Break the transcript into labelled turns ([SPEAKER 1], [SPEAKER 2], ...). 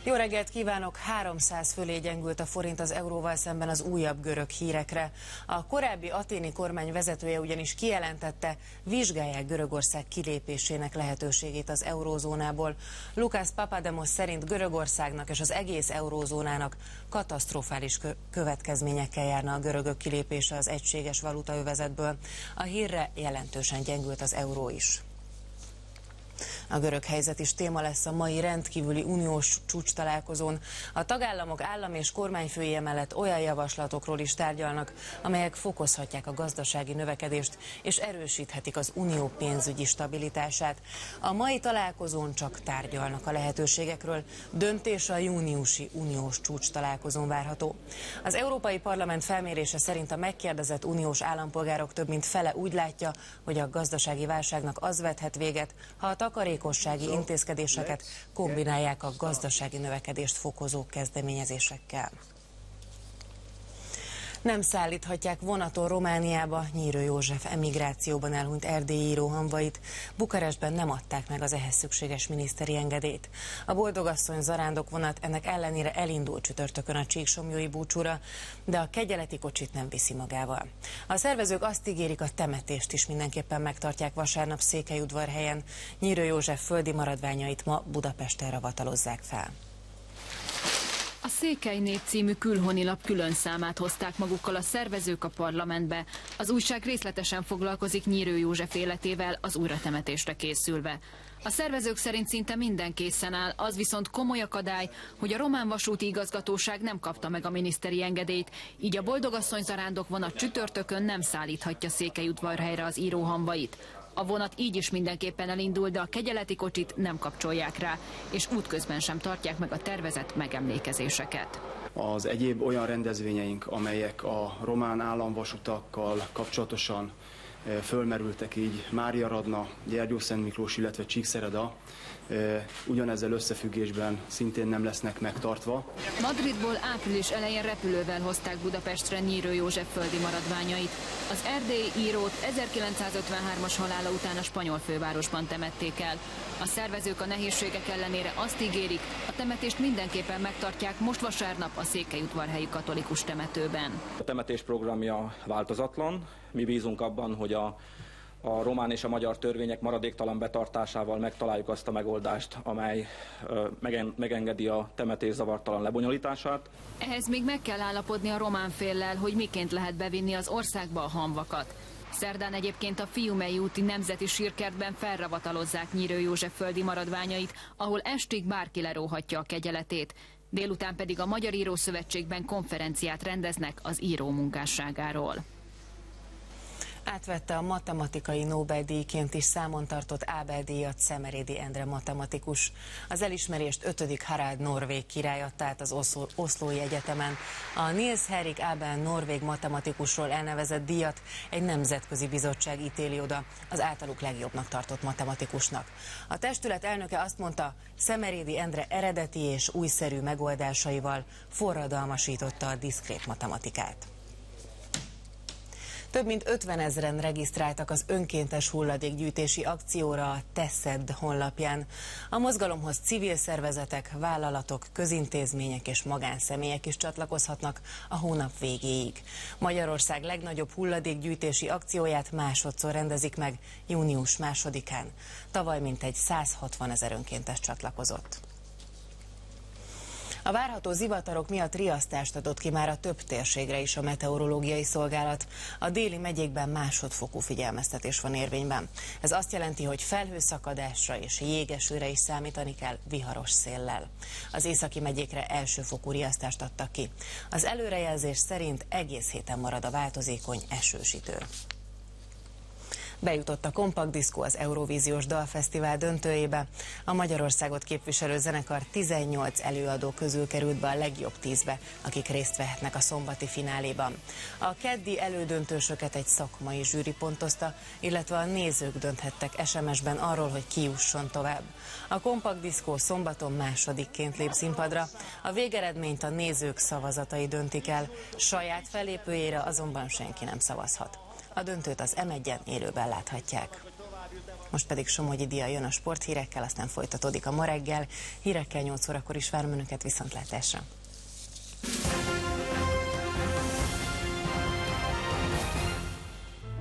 [SPEAKER 1] Jó reggelt kívánok! 300 fölé gyengült a forint az euróval szemben az újabb görög hírekre. A korábbi athéni kormány vezetője ugyanis kijelentette, vizsgálják Görögország kilépésének lehetőségét az eurózónából. Lukász Papademos szerint Görögországnak és az egész eurózónának katasztrofális következményekkel járna a görögök kilépése az egységes valutaövezetből. A hírre jelentősen gyengült az euró is. A görög helyzet is téma lesz a mai rendkívüli uniós csúcstalálkozón. A tagállamok állam és kormányfői mellett olyan javaslatokról is tárgyalnak, amelyek fokozhatják a gazdasági növekedést és erősíthetik az unió pénzügyi stabilitását. A mai találkozón csak tárgyalnak a lehetőségekről, döntés a júniusi uniós csúcstalálkozón várható. Az Európai Parlament felmérése szerint a megkérdezett uniós állampolgárok több mint fele úgy látja, hogy a gazdasági válságnak az vethet véget, ha a takarékossági intézkedéseket kombinálják a gazdasági növekedést fokozó kezdeményezésekkel. Nem szállíthatják vonaton Romániába Nyírő József emigrációban elhunyt erdélyi író hamvait. Bukarestben nem adták meg az ehhez szükséges miniszteri engedélyt. A boldogasszony zarándok vonat ennek ellenére elindult csütörtökön a csíksomlyói búcsúra, de a kegyeleti kocsit nem viszi magával. A szervezők azt ígérik, a temetést is mindenképpen megtartják vasárnap Székelyudvarhelyen. Nyírő József földi maradványait ma Budapesten ravatalozzák fel.
[SPEAKER 2] A Székely Nép című külhonilap külön számát hozták magukkal a szervezők a parlamentbe. Az újság részletesen foglalkozik Nyírő József életével, az újratemetésre készülve. A szervezők szerint szinte minden készen áll, az viszont komoly akadály, hogy a román vasúti igazgatóság nem kapta meg a miniszteri engedélyt, így a boldogasszony zarándok vonat csütörtökön nem szállíthatja Székelyudvarhelyre az író hamvait. A vonat így is mindenképpen elindul, de a kegyeleti kocsit nem kapcsolják rá, és útközben sem tartják meg a tervezett megemlékezéseket.
[SPEAKER 3] Az egyéb olyan rendezvényeink, amelyek a román államvasutakkal kapcsolatosan fölmerültek, így Máriaradna, Gyergyószent Miklós, illetve Csíkszereda, ugyanezzel összefüggésben szintén nem lesznek megtartva.
[SPEAKER 2] Madridból április elején repülővel hozták Budapestre Nyírő József földi maradványait. Az erdélyi írót 1953-as halála után a spanyol fővárosban temették el. A szervezők a nehézségek ellenére azt ígérik, a temetést mindenképpen megtartják most vasárnap a Székelyudvarhelyi katolikus temetőben.
[SPEAKER 4] A temetés programja változatlan. Mi bízunk abban, hogy a román és a magyar törvények maradéktalan betartásával megtaláljuk azt a megoldást, amely megengedi a temetés zavartalan lebonyolítását.
[SPEAKER 2] Ehhez még meg kell állapodni a román féllel, hogy miként lehet bevinni az országba a hamvakat. Szerdán egyébként a Fiumei úti nemzeti sírkertben felravatalozzák Nyírő József földi maradványait, ahol estig bárki leróhatja a kegyeletét. Délután pedig a Magyar Írószövetségben konferenciát rendeznek az író munkásságáról.
[SPEAKER 1] Átvette a matematikai Nobel-díjként is számon tartott Ábel-díjat Szemerédi Endre matematikus. Az elismerést 5. Harald norvég király adta át az Oszlói Egyetemen. A Niels Henrik Abel norvég matematikusról elnevezett díjat egy nemzetközi bizottság ítéli oda az általuk legjobbnak tartott matematikusnak. A testület elnöke azt mondta, Szemerédi Endre eredeti és újszerű megoldásaival forradalmasította a diszkrét matematikát. Több mint 50 000-en regisztráltak az önkéntes hulladékgyűjtési akcióra a Teszed honlapján. A mozgalomhoz civil szervezetek, vállalatok, közintézmények és magánszemélyek is csatlakozhatnak a hónap végéig. Magyarország legnagyobb hulladékgyűjtési akcióját másodszor rendezik meg június 2-án. Tavaly mintegy 160 000 önkéntes csatlakozott. A várható zivatarok miatt riasztást adott ki már a több térségre is a meteorológiai szolgálat. A déli megyékben másodfokú figyelmeztetés van érvényben. Ez azt jelenti, hogy felhőszakadásra és jégesőre is számítani kell viharos széllel. Az északi megyékre elsőfokú riasztást adtak ki. Az előrejelzés szerint egész héten marad a változékony esős idő. Bejutott a Kompakt Diszkó az Eurovíziós Dalfesztivál döntőjébe. A Magyarországot képviselő zenekar 18 előadó közül került be a legjobb 10-be, akik részt vehetnek a szombati fináléban. A keddi elődöntősöket egy szakmai zsűri pontozta, illetve a nézők dönthettek SMS-ben arról, hogy ki jusson tovább. A Kompakt Diszkó szombaton másodikként lép színpadra, a végeredményt a nézők szavazatai döntik el, saját fellépőjére azonban senki nem szavazhat. A döntőt az M1-en élőben láthatják. Most pedig Somogyi Dia jön a sporthírekkel, aztán folytatódik a Ma reggel. Hírekkel 8 órakor is várom önöket, viszontlátásra.